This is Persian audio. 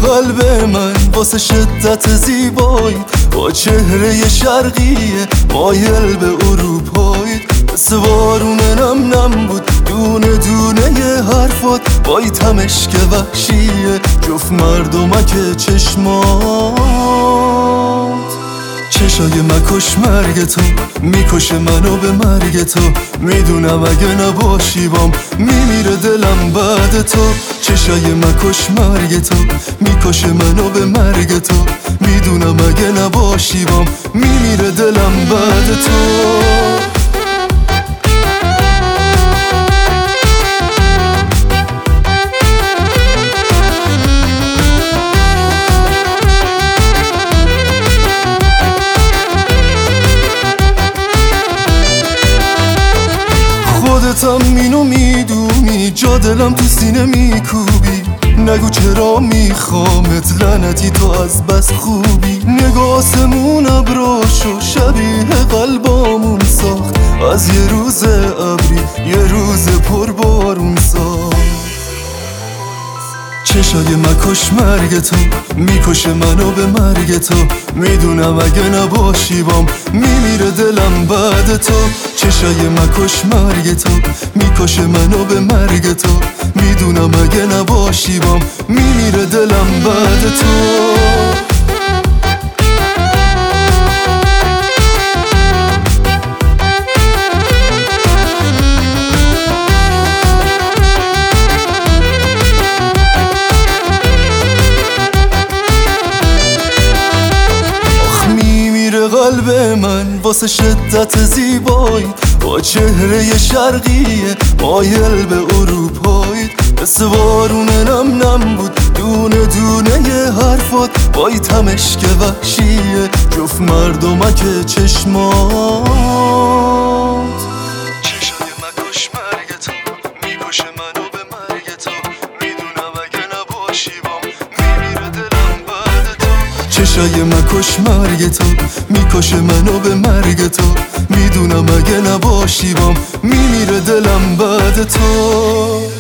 قلب من واسه شدت زیبایی، با چهره شرقیه مایل به اروپایی. مثل بارون نم نم بود دونه دونه ی حرفات، بای تمشک وحشیه جفت مردمک چشمات. چشای مکش مرگ تو میکشه منو به مرگ تو، میدونم اگه نباشی بام میمیره دلم بعد تو. چشای مکش مرگ تو میکشه منو به مرگ تو، میدونم اگه نباشی بام میمیره دلم بعد تو. خودتم اینو میدونی، جا دلم تو سینه میکوبی. نگو چرا میخوامت لعنتی تو از بس خوبی. نگاه آسمون ابراشو شبیه قلبامون ساخت، از یه روز ابری یه روز پر بارون ساخت. چشای مکش مرگ تو میکشه منو به مرگ تو، میدونم اگه نباشی بام میمیره دلم بعد تو. چشای مکش مرگ تو میکشه منو به مرگ تو، میدونم اگه نباشی بام میمیره دلم بعد تو. قلب من واسه شدت زیبایی، با چهره شرقیه مایل به اروپایی. مثل بارون نم نم بود دونه دونه ی حرفات، بای تمشک وحشیه جفت مردمک چشمات. چشای مکش مرگ تو میکشه منو به مرگ تو، میدونم اگه نباشی بام میمیره دلم بعد تو. چشای مکش مرگ تو میکشه منو به مرگ تو، میدونم اگه نباشی بام میمیره دلم بعد تو.